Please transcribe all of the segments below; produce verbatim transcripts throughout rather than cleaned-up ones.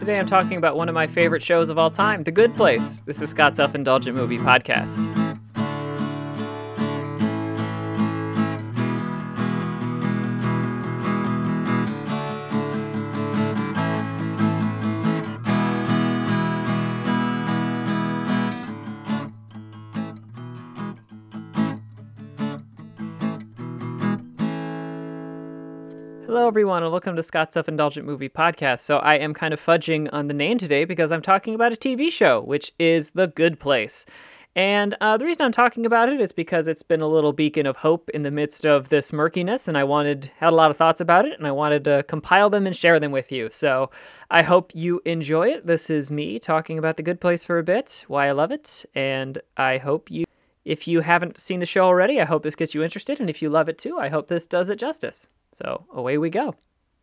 today I'm talking about one of my favorite shows of all time, The Good Place. This is Scott's Self-Indulgent Movie Podcast. Hello, everyone, and welcome to Scott's Self-Indulgent Movie Podcast. So I am kind of fudging on the name today because I'm talking about a T V show, which is The Good Place. And uh, the reason I'm talking about it is because it's been a little beacon of hope in the midst of this murkiness, and I wanted had a lot of thoughts about it, and I wanted to compile them and share them with you. So I hope you enjoy it. This is me talking about The Good Place for a bit, why I love it, and I hope you, if you haven't seen the show already, I hope this gets you interested, and if you love it too, I hope this does it justice. So away we go.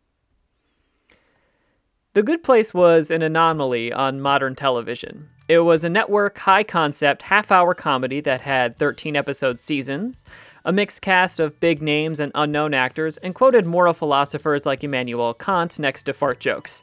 The Good Place was an anomaly on modern television. It was a network, high-concept, half-hour comedy that had thirteen episode seasons, a mixed cast of big names and unknown actors, and quoted moral philosophers like Immanuel Kant next to fart jokes.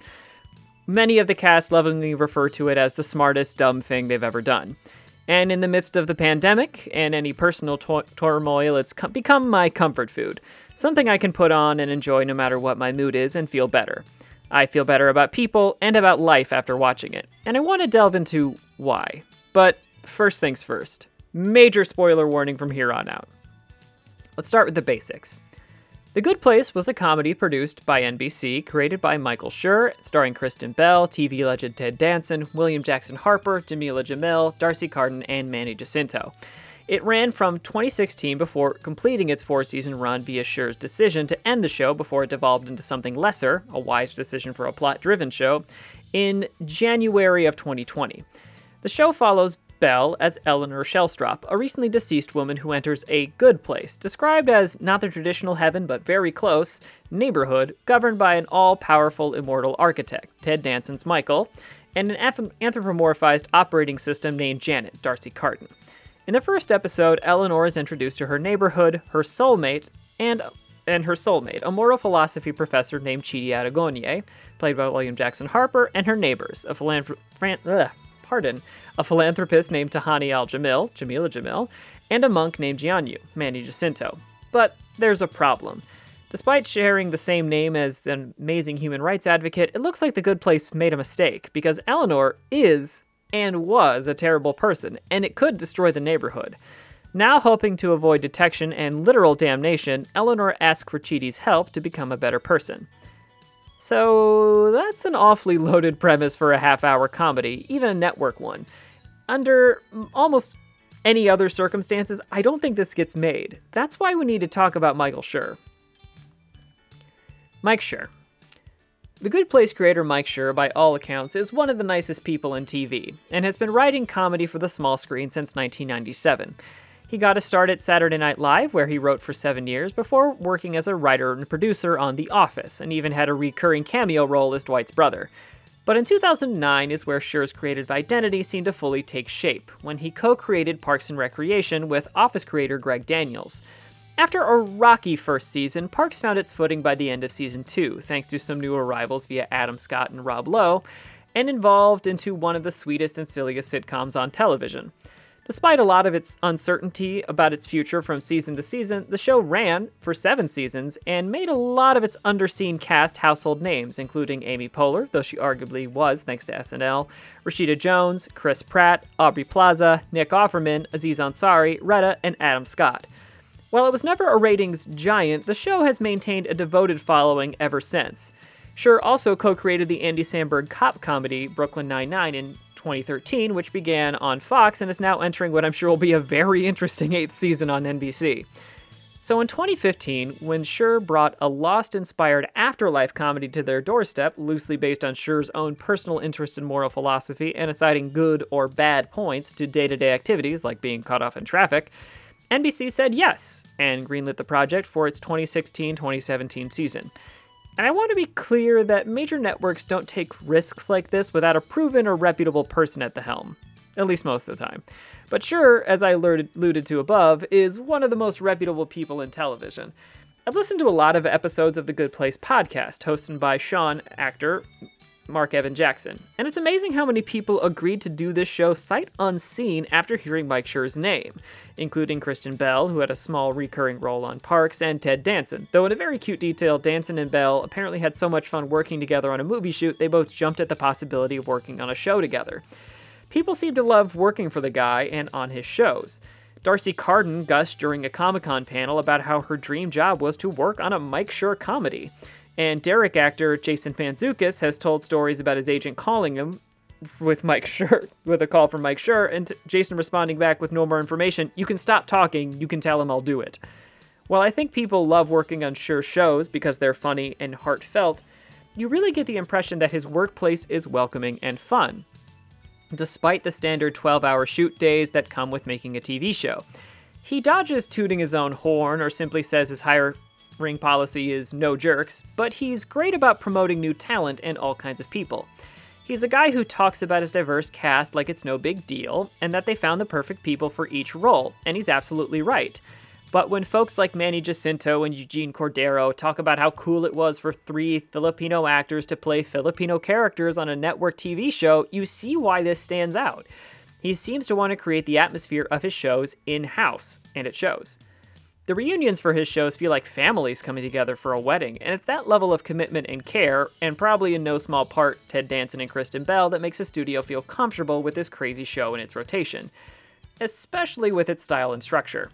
Many of the cast lovingly refer to it as the smartest dumb thing they've ever done. And in the midst of the pandemic and any personal to- turmoil, it's com- become my comfort food. Something I can put on and enjoy no matter what my mood is and feel better. I feel better about people and about life after watching it, and I want to delve into why. But first things first. Major spoiler warning from here on out. Let's start with the basics. The Good Place was a comedy produced by N B C, created by Michael Schur, starring Kristen Bell, T V legend Ted Danson, William Jackson Harper, Jameela Jamil, Darcy Carden, and Manny Jacinto. It ran from twenty sixteen before completing its four-season run via Schur's decision to end the show before it devolved into something lesser, a wise decision for a plot-driven show, in January of twenty twenty. The show follows Belle as Eleanor Shellstrop, a recently deceased woman who enters a good place, described as not the traditional heaven but very close, neighborhood governed by an all-powerful immortal architect, Ted Danson's Michael, and an anthropomorphized operating system named Janet, Darcy Carden. In the first episode, Eleanor is introduced to her neighborhood, her soulmate, and and her soulmate, a moral philosophy professor named Chidi Aragonye, played by William Jackson Harper, and her neighbors, a philanthrop- fran- ugh, pardon, a philanthropist named Tahani Al-Jamil, Jameela Jamil, and a monk named Jianyu, Manny Jacinto. But there's a problem. Despite sharing the same name as the amazing human rights advocate, it looks like The Good Place made a mistake, because Eleanor is and was a terrible person, and it could destroy the neighborhood. Now hoping to avoid detection and literal damnation, Eleanor asks for Chidi's help to become a better person. So that's an awfully loaded premise for a half-hour comedy, even a network one. Under almost any other circumstances, I don't think this gets made. That's why we need to talk about Michael Schur. Mike Schur. The Good Place creator Mike Schur, by all accounts, is one of the nicest people in T V, and has been writing comedy for the small screen since nineteen ninety-seven. He got a start at Saturday Night Live, where he wrote for seven years, before working as a writer and producer on The Office, and even had a recurring cameo role as Dwight's brother. But in two thousand nine is where Schur's creative identity seemed to fully take shape, when he co-created Parks and Recreation with Office creator Greg Daniels. After a rocky first season, Parks found its footing by the end of season two, thanks to some new arrivals via Adam Scott and Rob Lowe, and evolved into one of the sweetest and silliest sitcoms on television. Despite a lot of its uncertainty about its future from season to season, the show ran for seven seasons and made a lot of its underseen cast household names, including Amy Poehler, though she arguably was thanks to S N L, Rashida Jones, Chris Pratt, Aubrey Plaza, Nick Offerman, Aziz Ansari, Retta, and Adam Scott. While it was never a ratings giant, the show has maintained a devoted following ever since. Schur also co-created the Andy Samberg cop comedy Brooklyn Nine-Nine in twenty thirteen, which began on Fox and is now entering what I'm sure will be a very interesting eighth season on N B C. So in twenty fifteen, when Schur brought a Lost-inspired afterlife comedy to their doorstep, loosely based on Schur's own personal interest in moral philosophy and assigning good or bad points to day-to-day activities like being cut off in traffic, N B C said yes, and greenlit the project for its twenty sixteen twenty seventeen season. And I want to be clear that major networks don't take risks like this without a proven or reputable person at the helm. At least most of the time. But Schur, as I alluded to above, is one of the most reputable people in television. I've listened to a lot of episodes of the Good Place podcast, hosted by Sean, actor, Mark Evan Jackson. And it's amazing how many people agreed to do this show sight unseen after hearing Mike Schur's name, including Kristen Bell, who had a small recurring role on Parks, and Ted Danson. Though in a very cute detail, Danson and Bell apparently had so much fun working together on a movie shoot, they both jumped at the possibility of working on a show together. People seem to love working for the guy and on his shows. Darcy Carden gushed during a Comic-Con panel about how her dream job was to work on a Mike Schur comedy. And Derek actor Jason Mantzoukas has told stories about his agent calling him with Mike Schur, with a call from Mike Schur, and Jason responding back with no more information. "You can stop talking, you can tell him I'll do it." While I think people love working on Schur shows because they're funny and heartfelt, you really get the impression that his workplace is welcoming and fun, despite the standard twelve-hour shoot days that come with making a T V show. He dodges tooting his own horn or simply says his hiring policy is no jerks, but he's great about promoting new talent and all kinds of people. He's a guy who talks about his diverse cast like it's no big deal, and that they found the perfect people for each role, and he's absolutely right. But when folks like Manny Jacinto and Eugene Cordero talk about how cool it was for three Filipino actors to play Filipino characters on a network T V show, you see why this stands out. He seems to want to create the atmosphere of his shows in-house, and it shows. The reunions for his shows feel like families coming together for a wedding, and it's that level of commitment and care, and probably in no small part Ted Danson and Kristen Bell, that makes the studio feel comfortable with this crazy show and its rotation, especially with its style and structure.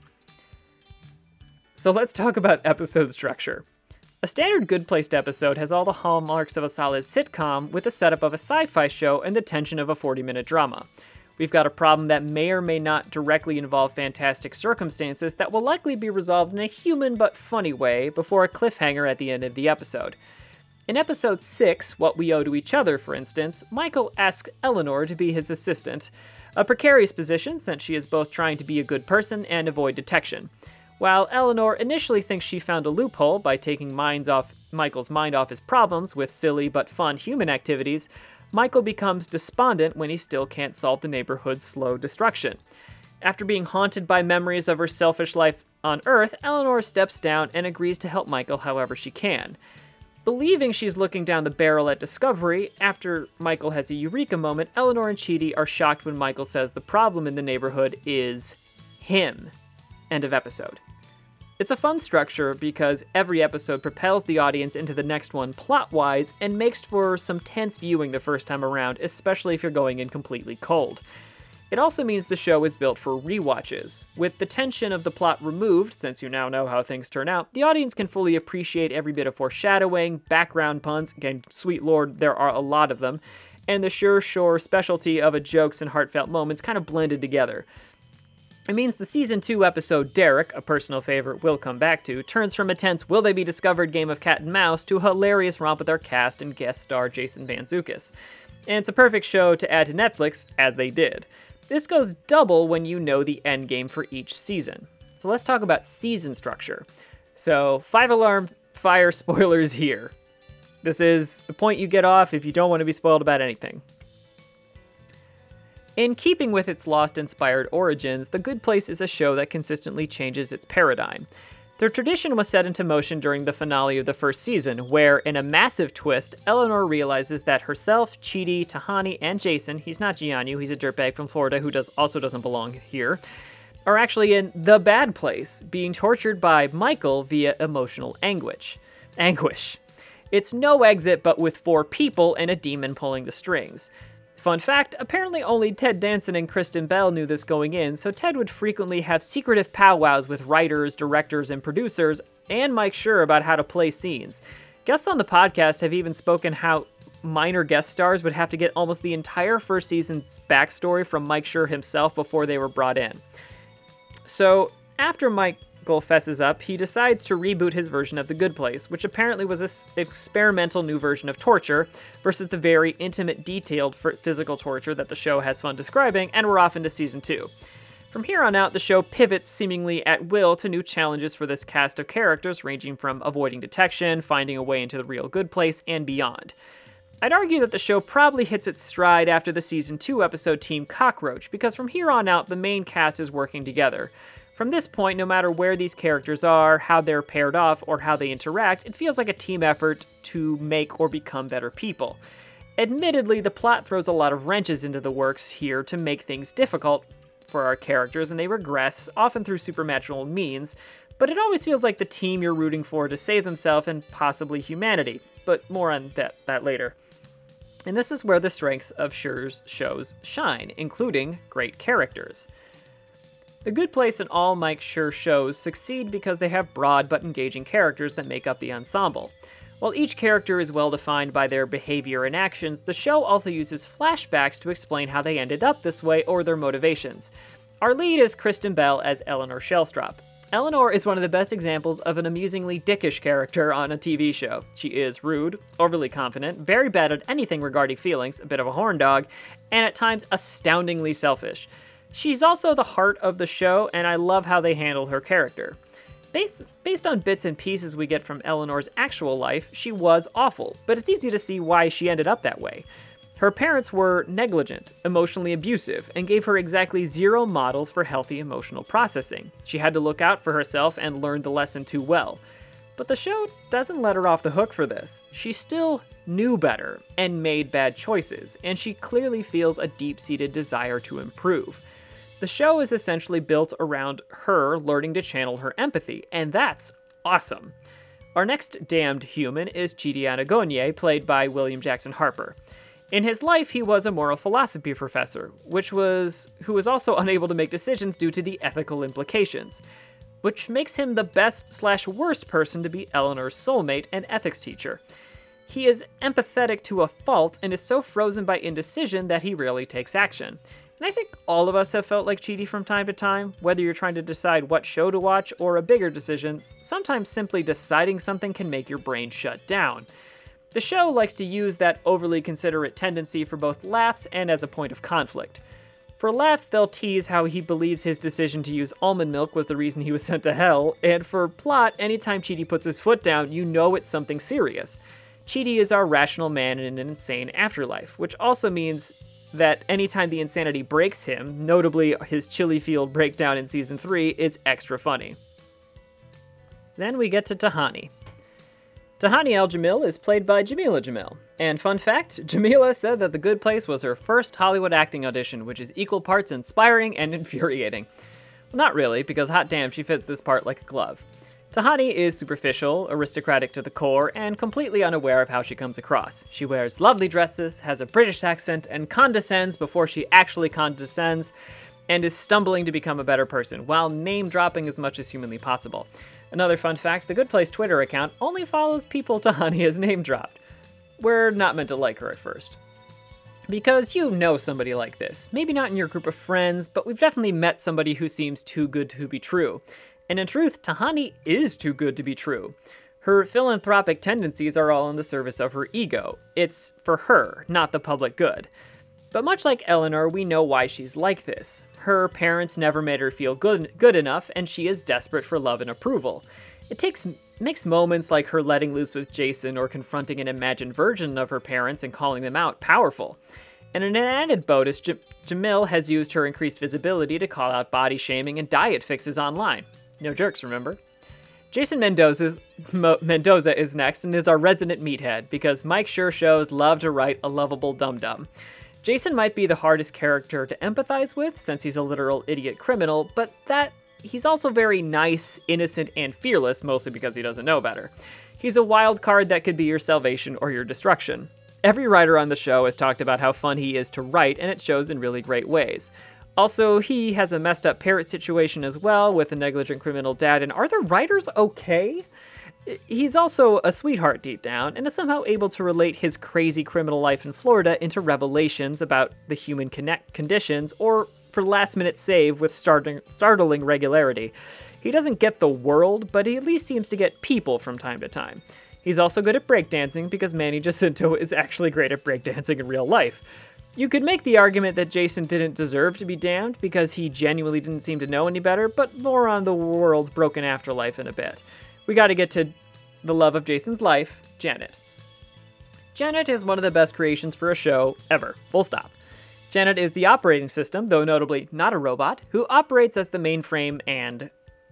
So let's talk about episode structure. A standard Good Placed episode has all the hallmarks of a solid sitcom with the setup of a sci-fi show and the tension of a forty-minute drama. We've got a problem that may or may not directly involve fantastic circumstances that will likely be resolved in a human but funny way before a cliffhanger at the end of the episode. In episode six, What We Owe to Each Other, for instance, Michael asks Eleanor to be his assistant, a precarious position since she is both trying to be a good person and avoid detection. While Eleanor initially thinks she found a loophole by taking minds off Michael's mind off his problems with silly but fun human activities, Michael becomes despondent when he still can't solve the neighborhood's slow destruction. After being haunted by memories of her selfish life on Earth, Eleanor steps down and agrees to help Michael however she can. Believing she's looking down the barrel at Discovery, after Michael has a eureka moment, Eleanor and Chidi are shocked when Michael says the problem in the neighborhood is him. End of episode. It's a fun structure because every episode propels the audience into the next one plot-wise and makes for some tense viewing the first time around, especially if you're going in completely cold. It also means the show is built for rewatches. With the tension of the plot removed, since you now know how things turn out, the audience can fully appreciate every bit of foreshadowing, background puns, again, sweet lord, there are a lot of them, and the sure shore specialty of a jokes and heartfelt moments kind of blended together. It means the season two episode Derek, a personal favorite we'll come back to, turns from a tense will they be discovered game of cat and mouse to a hilarious romp with our cast and guest star Jason Mantzoukas. And it's a perfect show to add to Netflix, as they did. This goes double when you know the end game for each season. So let's talk about season structure. So, five alarm fire spoilers here. This is the point you get off if you don't want to be spoiled about anything. In keeping with its Lost-inspired origins, The Good Place is a show that consistently changes its paradigm. The tradition was set into motion during the finale of the first season, where, in a massive twist, Eleanor realizes that herself, Chidi, Tahani, and Jason, he's not Jianyu, he's a dirtbag from Florida who does also doesn't belong here, are actually in the bad place, being tortured by Michael via emotional anguish. Anguish. It's no exit, but with four people and a demon pulling the strings. Fun fact, apparently only Ted Danson and Kristen Bell knew this going in, so Ted would frequently have secretive powwows with writers, directors, and producers, and Mike Schur about how to play scenes. Guests on the podcast have even spoken how minor guest stars would have to get almost the entire first season's backstory from Mike Schur himself before they were brought in. So, after Michael fesses up, he decides to reboot his version of The Good Place, which apparently was an experimental new version of torture, versus the very intimate, detailed physical torture that the show has fun describing, and we're off into season two. From here on out, the show pivots seemingly at will to new challenges for this cast of characters, ranging from avoiding detection, finding a way into the real good place, and beyond. I'd argue that the show probably hits its stride after the season two episode Team Cockroach, because from here on out, the main cast is working together. From this point, no matter where these characters are, how they're paired off, or how they interact, it feels like a team effort to make or become better people. Admittedly, the plot throws a lot of wrenches into the works here to make things difficult for our characters, and they regress, often through supernatural means, but it always feels like the team you're rooting for to save themselves and possibly humanity, but more on that, that later. And this is where the strength of Schur's shows shine, including great characters. The Good Place and all Mike Schur shows succeed because they have broad but engaging characters that make up the ensemble. While each character is well defined by their behavior and actions, the show also uses flashbacks to explain how they ended up this way or their motivations. Our lead is Kristen Bell as Eleanor Shellstrop. Eleanor is one of the best examples of an amusingly dickish character on a T V show. She is rude, overly confident, very bad at anything regarding feelings, a bit of a horn dog, and at times astoundingly selfish. She's also the heart of the show, and I love how they handle her character. Based, based on bits and pieces we get from Eleanor's actual life, she was awful, but it's easy to see why she ended up that way. Her parents were negligent, emotionally abusive, and gave her exactly zero models for healthy emotional processing. She had to look out for herself and learned the lesson too well. But the show doesn't let her off the hook for this. She still knew better and made bad choices, and she clearly feels a deep-seated desire to improve. The show is essentially built around her learning to channel her empathy, and that's awesome. Our next damned human is Chidi Anagonye, played by William Jackson Harper. In his life, he was a moral philosophy professor, which was who was also unable to make decisions due to the ethical implications, which makes him the best slash worst person to be Eleanor's soulmate and ethics teacher. He is empathetic to a fault and is so frozen by indecision that he rarely takes action. And I think all of us have felt like Chidi from time to time, whether you're trying to decide what show to watch or a bigger decision. Sometimes simply deciding something can make your brain shut down. The show likes to use that overly considerate tendency for both laughs and as a point of conflict. For laughs, they'll tease how he believes his decision to use almond milk was the reason he was sent to hell, and for plot, anytime Chidi puts his foot down, you know it's something serious. Chidi is our rational man in an insane afterlife, which also means that anytime the insanity breaks him, notably his Chili Field breakdown in Season three, is extra funny. Then we get to Tahani. Tahani Al-Jamil is played by Jamila Jamil. And fun fact, Jamila said that The Good Place was her first Hollywood acting audition, which is equal parts inspiring and infuriating. Well, not really, because hot damn, she fits this part like a glove. Tahani is superficial, aristocratic to the core, and completely unaware of how she comes across. She wears lovely dresses, has a British accent, and condescends before she actually condescends, and is stumbling to become a better person, while name-dropping as much as humanly possible. Another fun fact, the Good Place Twitter account only follows people Tahani has name-dropped. We're not meant to like her at first. Because you know somebody like this. Maybe not in your group of friends, but we've definitely met somebody who seems too good to be true. And in truth, Tahani is too good to be true. Her philanthropic tendencies are all in the service of her ego. It's for her, not the public good. But much like Eleanor, we know why she's like this. Her parents never made her feel good, good enough, and she is desperate for love and approval. It takes makes moments like her letting loose with Jason or confronting an imagined version of her parents and calling them out powerful. And in an added bonus, J- Jamil has used her increased visibility to call out body shaming and diet fixes online. No jerks, remember? Jason Mendoza, Mo, Mendoza is next and is our resident meathead, because Mike Schur shows love to write a lovable dum-dum. Jason might be the hardest character to empathize with, since he's a literal idiot criminal, but that he's also very nice, innocent, and fearless, mostly because he doesn't know better. He's a wild card that could be your salvation or your destruction. Every writer on the show has talked about how fun he is to write, and it shows in really great ways. Also, he has a messed up parrot situation as well, with a negligent criminal dad, and are the writers okay? He's also a sweetheart deep down, and is somehow able to relate his crazy criminal life in Florida into revelations about the human connect conditions, or for last-minute save with starting, startling regularity. He doesn't get the world, but he at least seems to get people from time to time. He's also good at breakdancing, because Manny Jacinto is actually great at breakdancing in real life. You could make the argument that Jason didn't deserve to be damned, because he genuinely didn't seem to know any better, but more on the world's broken afterlife in a bit. We gotta get to the love of Jason's life, Janet. Janet is one of the best creations for a show ever, full stop. Janet is the operating system, though notably not a robot, who operates as the mainframe and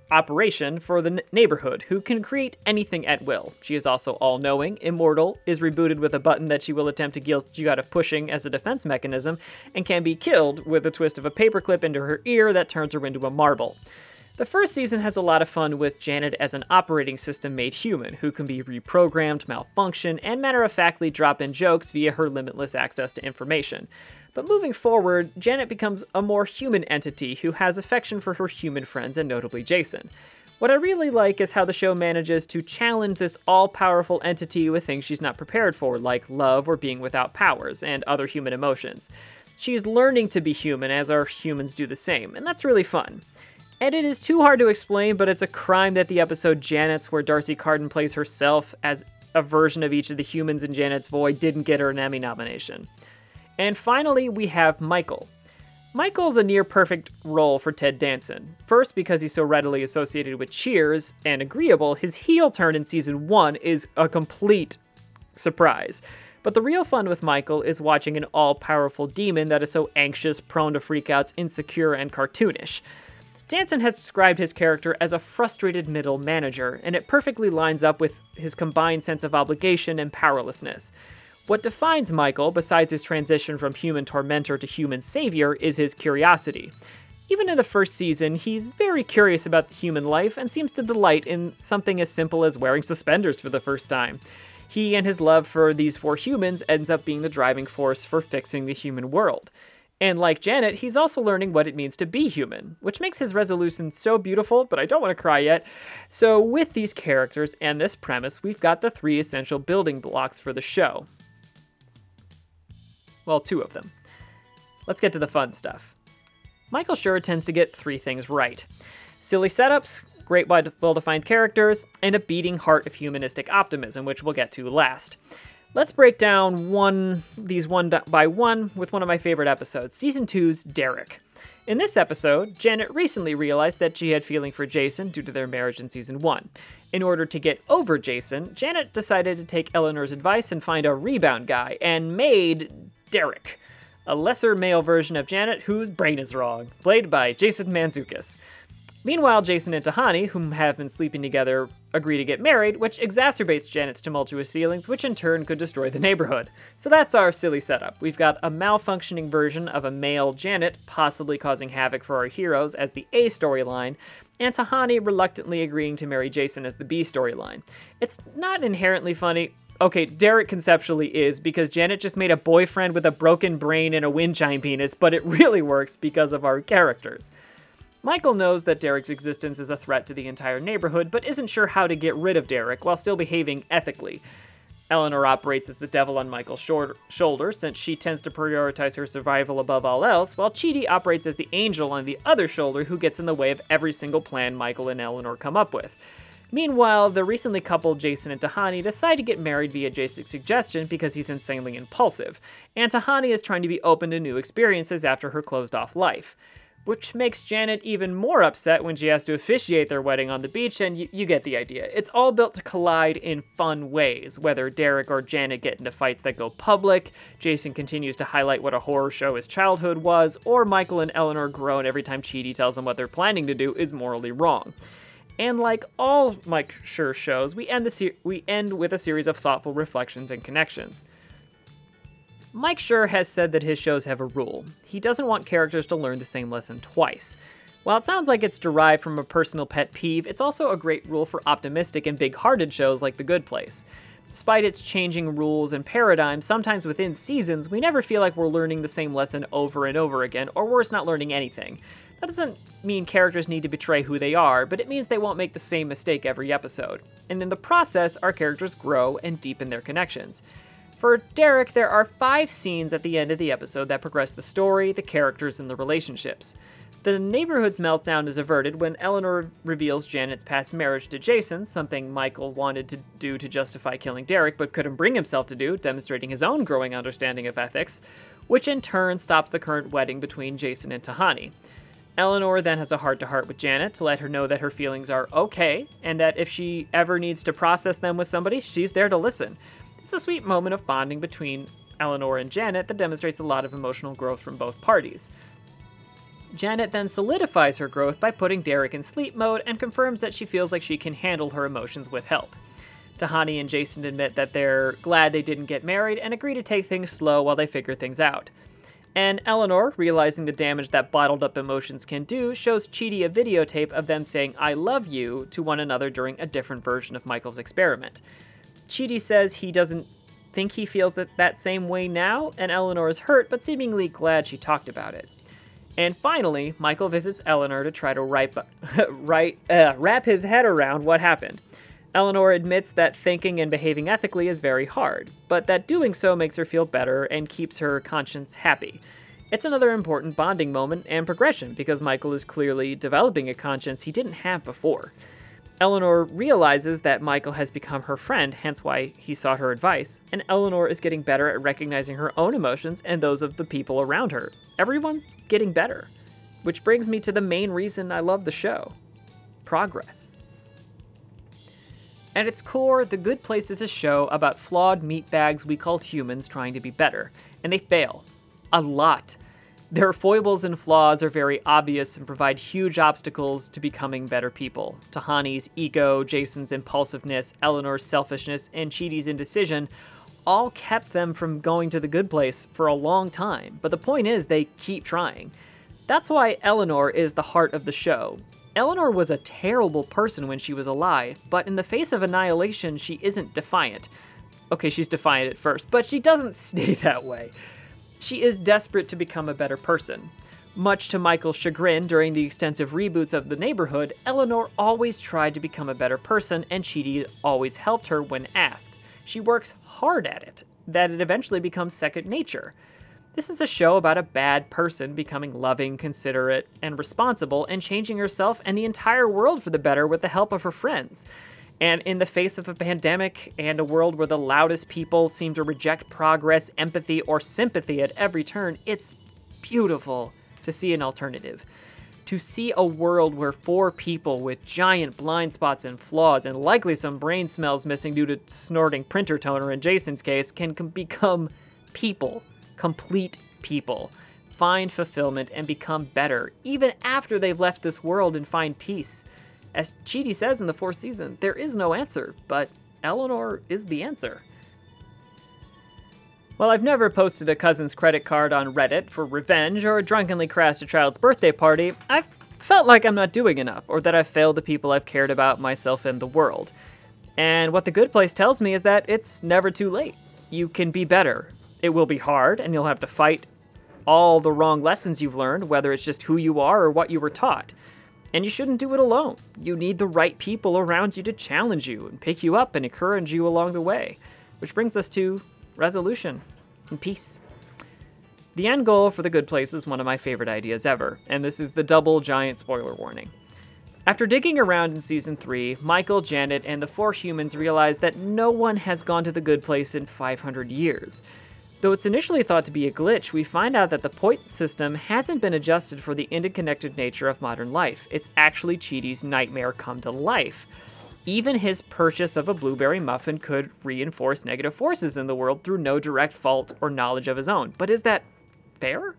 operation for the n- neighborhood who can create anything at will. She is also all-knowing, immortal, is rebooted with a button that she will attempt to guilt you out of pushing as a defense mechanism, and can be killed with a twist of a paperclip into her ear that turns her into a marble. The first season has a lot of fun with Janet as an operating system made human, who can be reprogrammed, malfunction, and matter-of-factly drop in jokes via her limitless access to information. But moving forward, Janet becomes a more human entity who has affection for her human friends and notably Jason. What I really like is how the show manages to challenge this all-powerful entity with things she's not prepared for, like love or being without powers, and other human emotions. She's learning to be human as our humans do the same, and that's really fun. And it is too hard to explain, but it's a crime that the episode Janet's, where Darcy Carden plays herself as a version of each of the humans in Janet's void, didn't get her an Emmy nomination. And finally, we have Michael. Michael's a near-perfect role for Ted Danson. First, because he's so readily associated with Cheers and agreeable, his heel turn in season one is a complete surprise. But the real fun with Michael is watching an all-powerful demon that is so anxious, prone to freakouts, insecure, and cartoonish. Danson has described his character as a frustrated middle manager, and it perfectly lines up with his combined sense of obligation and powerlessness. What defines Michael, besides his transition from human tormentor to human savior, is his curiosity. Even in the first season, he's very curious about the human life and seems to delight in something as simple as wearing suspenders for the first time. He and his love for these four humans ends up being the driving force for fixing the human world. And like Janet, he's also learning what it means to be human, which makes his resolution so beautiful, but I don't want to cry yet. So with these characters and this premise, we've got the three essential building blocks for the show. Well, two of them. Let's get to the fun stuff. Michael Schur tends to get three things right. Silly setups, great well-defined characters, and a beating heart of humanistic optimism, which we'll get to last. Let's break down one these one by one with one of my favorite episodes, Season two's Derek. In this episode, Janet recently realized that she had feeling for Jason due to their marriage in Season one. In order to get over Jason, Janet decided to take Eleanor's advice and find a rebound guy, and made Derek, a lesser male version of Janet whose brain is wrong, played by Jason Mantzoukas. Meanwhile, Jason and Tahani, whom have been sleeping together, agree to get married, which exacerbates Janet's tumultuous feelings, which in turn could destroy the neighborhood. So that's our silly setup. We've got a malfunctioning version of a male Janet, possibly causing havoc for our heroes as the A storyline, and Tahani reluctantly agreeing to marry Jason as the B storyline. It's not inherently funny. Okay, Derek conceptually is, because Janet just made a boyfriend with a broken brain and a wind chime penis, but it really works because of our characters. Michael knows that Derek's existence is a threat to the entire neighborhood, but isn't sure how to get rid of Derek while still behaving ethically. Eleanor operates as the devil on Michael's shor- shoulder, since she tends to prioritize her survival above all else, while Chidi operates as the angel on the other shoulder who gets in the way of every single plan Michael and Eleanor come up with. Meanwhile, the recently coupled Jason and Tahani decide to get married via Jason's suggestion because he's insanely impulsive, and Tahani is trying to be open to new experiences after her closed-off life. Which makes Janet even more upset when she has to officiate their wedding on the beach, and y- you get the idea. It's all built to collide in fun ways, whether Derek or Janet get into fights that go public, Jason continues to highlight what a horror show his childhood was, or Michael and Eleanor groan every time Chidi tells them what they're planning to do is morally wrong. And like all Mike Schur shows, we end, the se- we end with a series of thoughtful reflections and connections. Mike Schur has said that his shows have a rule. He doesn't want characters to learn the same lesson twice. While it sounds like it's derived from a personal pet peeve, it's also a great rule for optimistic and big-hearted shows like The Good Place. Despite its changing rules and paradigms, sometimes within seasons, we never feel like we're learning the same lesson over and over again, or worse, not learning anything. That doesn't mean characters need to betray who they are, but it means they won't make the same mistake every episode. And in the process, our characters grow and deepen their connections. For Derek, there are five scenes at the end of the episode that progress the story, the characters, and the relationships. The neighborhood's meltdown is averted when Eleanor reveals Janet's past marriage to Jason, something Michael wanted to do to justify killing Derek but couldn't bring himself to do, demonstrating his own growing understanding of ethics, which in turn stops the current wedding between Jason and Tahani. Eleanor then has a heart-to-heart with Janet to let her know that her feelings are okay, and that if she ever needs to process them with somebody, she's there to listen. It's a sweet moment of bonding between Eleanor and Janet that demonstrates a lot of emotional growth from both parties. Janet then solidifies her growth by putting Derek in sleep mode and confirms that she feels like she can handle her emotions with help. Tahani and Jason admit that they're glad they didn't get married and agree to take things slow while they figure things out. And Eleanor, realizing the damage that bottled up emotions can do, shows Chidi a videotape of them saying "I love you" to one another during a different version of Michael's experiment. Chidi says he doesn't think he feels that, that same way now, and Eleanor is hurt but seemingly glad she talked about it. And finally, Michael visits Eleanor to try to write, write, uh, wrap his head around what happened. Eleanor admits that thinking and behaving ethically is very hard, but that doing so makes her feel better and keeps her conscience happy. It's another important bonding moment and progression because Michael is clearly developing a conscience he didn't have before. Eleanor realizes that Michael has become her friend, hence why he sought her advice, and Eleanor is getting better at recognizing her own emotions and those of the people around her. Everyone's getting better. Which brings me to the main reason I love the show: progress. At its core, The Good Place is a show about flawed meatbags we call humans trying to be better, and they fail. A lot. Their foibles and flaws are very obvious and provide huge obstacles to becoming better people. Tahani's ego, Jason's impulsiveness, Eleanor's selfishness, and Chidi's indecision all kept them from going to the good place for a long time, but the point is they keep trying. That's why Eleanor is the heart of the show. Eleanor was a terrible person when she was alive, but in the face of annihilation, she isn't defiant. Okay, she's defiant at first, but she doesn't stay that way. She is desperate to become a better person. Much to Michael's chagrin during the extensive reboots of The Neighborhood, Eleanor always tried to become a better person, and Chidi always helped her when asked. She works hard at it, that it eventually becomes second nature. This is a show about a bad person becoming loving, considerate, and responsible, and changing herself and the entire world for the better with the help of her friends. And in the face of a pandemic and a world where the loudest people seem to reject progress, empathy, or sympathy at every turn, it's beautiful to see an alternative. To see a world where four people with giant blind spots and flaws, and likely some brain smells missing due to snorting printer toner in Jason's case, can com- become people. Complete people, find fulfillment, and become better, even after they've left this world and find peace. As Chidi says in the fourth season, there is no answer, but Eleanor is the answer. While I've never posted a cousin's credit card on Reddit for revenge or drunkenly crashed a child's birthday party, I've felt like I'm not doing enough, or that I've failed the people I've cared about, myself, and the world. And what The Good Place tells me is that it's never too late. You can be better. It will be hard, and you'll have to fight all the wrong lessons you've learned, whether it's just who you are or what you were taught. And you shouldn't do it alone. You need the right people around you to challenge you and pick you up and encourage you along the way. Which brings us to resolution and peace. The end goal for The Good Place is one of my favorite ideas ever, and this is the double giant spoiler warning. After digging around in season three, Michael, Janet, and the four humans realize that no one has gone to the good place in five hundred years. Though it's initially thought to be a glitch, we find out that the point system hasn't been adjusted for the interconnected nature of modern life. It's actually Chidi's nightmare come to life. Even his purchase of a blueberry muffin could reinforce negative forces in the world through no direct fault or knowledge of his own. But is that fair?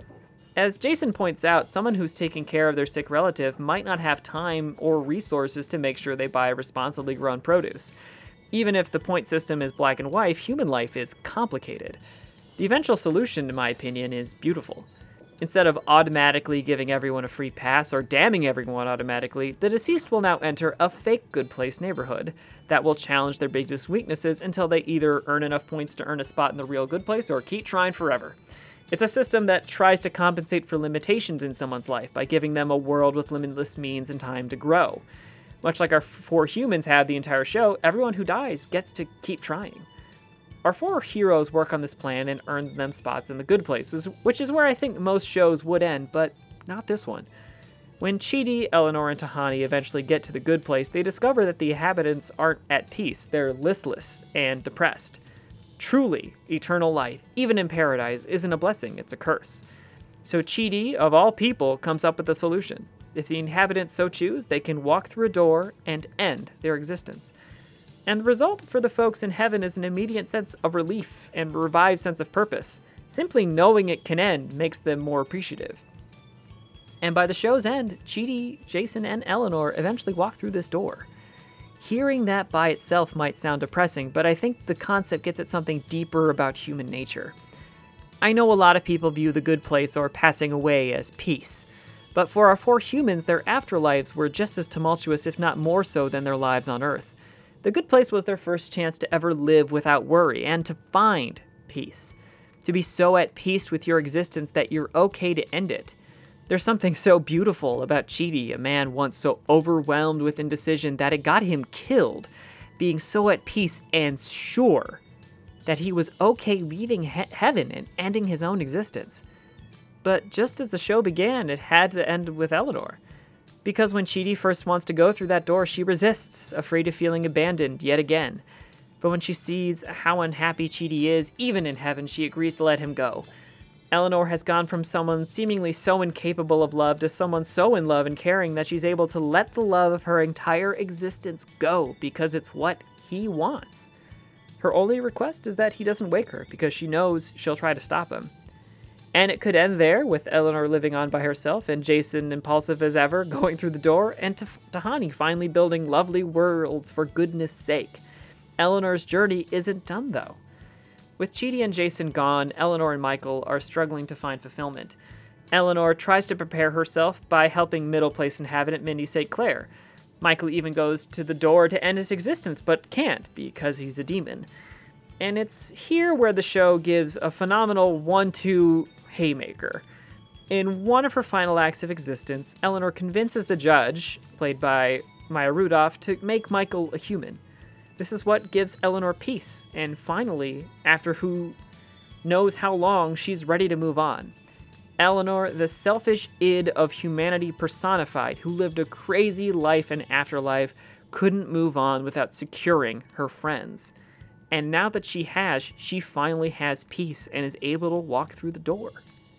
As Jason points out, someone who's taking care of their sick relative might not have time or resources to make sure they buy responsibly grown produce. Even if the point system is black and white, human life is complicated. The eventual solution, in my opinion, is beautiful. Instead of automatically giving everyone a free pass or damning everyone automatically, the deceased will now enter a fake good place neighborhood that will challenge their biggest weaknesses until they either earn enough points to earn a spot in the real good place or keep trying forever. It's a system that tries to compensate for limitations in someone's life by giving them a world with limitless means and time to grow. Much like our four humans have the entire show, everyone who dies gets to keep trying. Our four heroes work on this plan and earn them spots in the good places, which is where I think most shows would end, but not this one. When Chidi, Eleanor, and Tahani eventually get to the good place, they discover that the inhabitants aren't at peace. They're listless and depressed. Truly, eternal life, even in paradise, isn't a blessing, it's a curse. So Chidi, of all people, comes up with a solution. If the inhabitants so choose, they can walk through a door and end their existence. And the result for the folks in heaven is an immediate sense of relief and revived sense of purpose. Simply knowing it can end makes them more appreciative. And by the show's end, Chidi, Jason, and Eleanor eventually walk through this door. Hearing that by itself might sound depressing, but I think the concept gets at something deeper about human nature. I know a lot of people view the good place or passing away as peace, but for our four humans, their afterlives were just as tumultuous, if not more so, than their lives on Earth. The good place was their first chance to ever live without worry and to find peace. To be so at peace with your existence that you're okay to end it. There's something so beautiful about Chidi, a man once so overwhelmed with indecision that it got him killed, being so at peace and sure that he was okay leaving he- heaven and ending his own existence. But just as the show began, it had to end with Eleanor. Because when Chidi first wants to go through that door, she resists, afraid of feeling abandoned yet again. But when she sees how unhappy Chidi is, even in heaven, she agrees to let him go. Eleanor has gone from someone seemingly so incapable of love to someone so in love and caring that she's able to let the love of her entire existence go because it's what he wants. Her only request is that he doesn't wake her because she knows she'll try to stop him. And it could end there, with Eleanor living on by herself and Jason impulsive as ever, going through the door, and Tahani finally building lovely worlds for goodness sake. Eleanor's journey isn't done, though. With Chidi and Jason gone, Eleanor and Michael are struggling to find fulfillment. Eleanor tries to prepare herself by helping Middle Place inhabitant Mindy Saint Clair. Michael even goes to the door to end his existence, but can't because he's a demon. And it's here where the show gives a phenomenal one two haymaker. In one of her final acts of existence, Eleanor convinces the judge, played by Maya Rudolph, to make Michael a human. This is what gives Eleanor peace, and finally, after who knows how long, she's ready to move on. Eleanor, the selfish id of humanity personified, who lived a crazy life and afterlife, couldn't move on without securing her friends. And now that she has, she finally has peace and is able to walk through the door.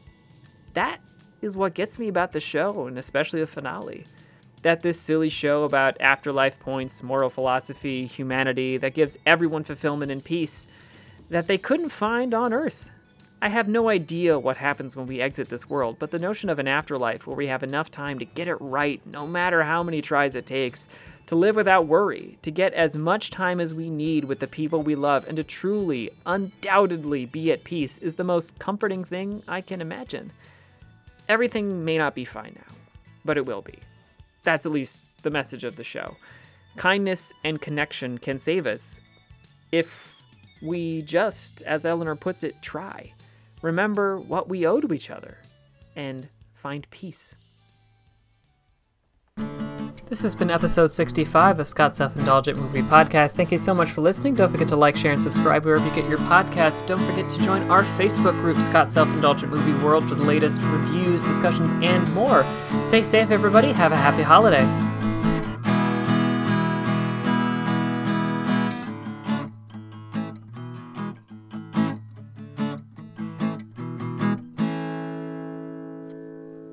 That is what gets me about the show, and especially the finale. That this silly show about afterlife points, moral philosophy, humanity, that gives everyone fulfillment and peace, that they couldn't find on Earth. I have no idea what happens when we exit this world, but the notion of an afterlife where we have enough time to get it right, no matter how many tries it takes, to live without worry, to get as much time as we need with the people we love, and to truly, undoubtedly be at peace is the most comforting thing I can imagine. Everything may not be fine now, but it will be. That's at least the message of the show. Kindness and connection can save us if we just, as Eleanor puts it, try. Remember what we owe to each other and find peace. This has been episode sixty-five of Scott's Self-Indulgent Movie Podcast. Thank you so much for listening. Don't forget to like, share, and subscribe wherever you get your podcasts. Don't forget to join our Facebook group, Scott's Self-Indulgent Movie World, for the latest reviews, discussions, and more. Stay safe, everybody. Have a happy holiday.